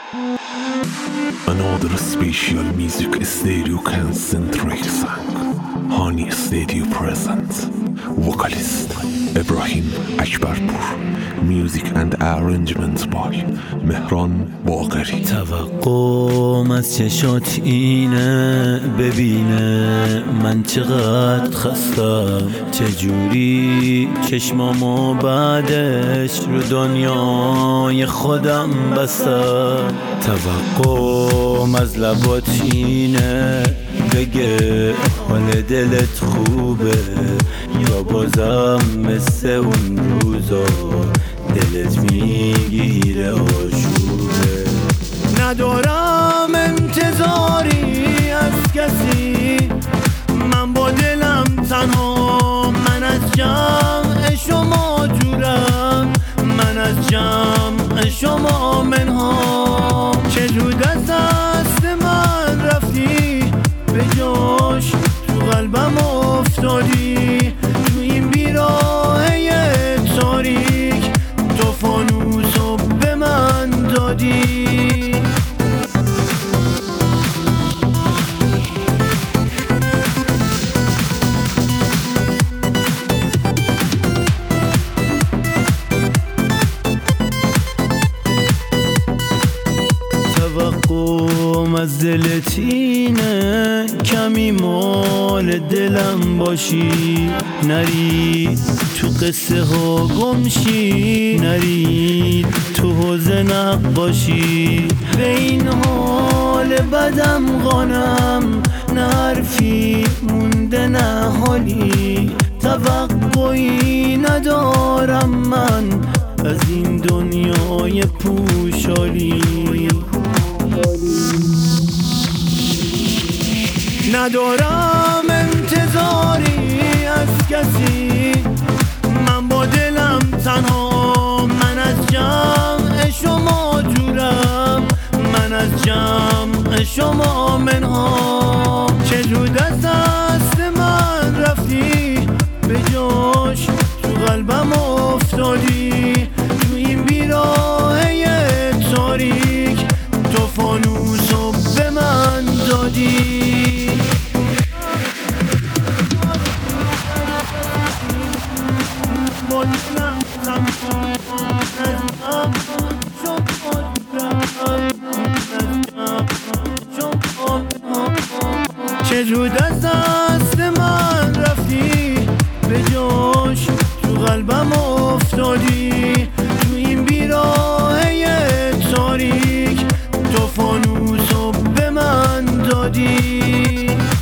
Another special music stereo concentrate song. Honey Studio presents vocalist Ibrahim Akbarpur. Music and arrangement by مهران باقری. توقعم از چشات اینه ببینه من چقدر خستم، چجوری چشمامو بعدش رو دنیای خودم بستم. توقعم از لبات اینه بگه حال دلت خوبه، یا بازم مثل اون روزا دلت میگیره آشوبه. ندارم انتظاری از کسی، من با دلم تنها، من از جمع شما جورم، من از جمع شما منها. چجور دست من رفتی به جاش، تو قلبم افتادی، تو این بیراهه تاریک تو فانوسو به من دادی. توقعم از دلت اینه کمی مال دلم باشی، نری تو قصه ها گمشی، نری تو حوضه نقاشی. به این حال بدم غانم، نه حرفی مونده نه حالی، توقعی ندارم من از این دنیای پوشالی. ندارم انتظاری از کسی، من با دلم تنها، من از جمع شما جورم، من از جمع شما منها. چجور دست من رفتی به جاش، تو قلبم افتادی، تو این بیراهه تاریک تو فانوسو به من دادی. چجور دست من رفتی به جاش، تو قلبم افتادی، تو این بیراهه تاریک تو فانوسو به من دادی.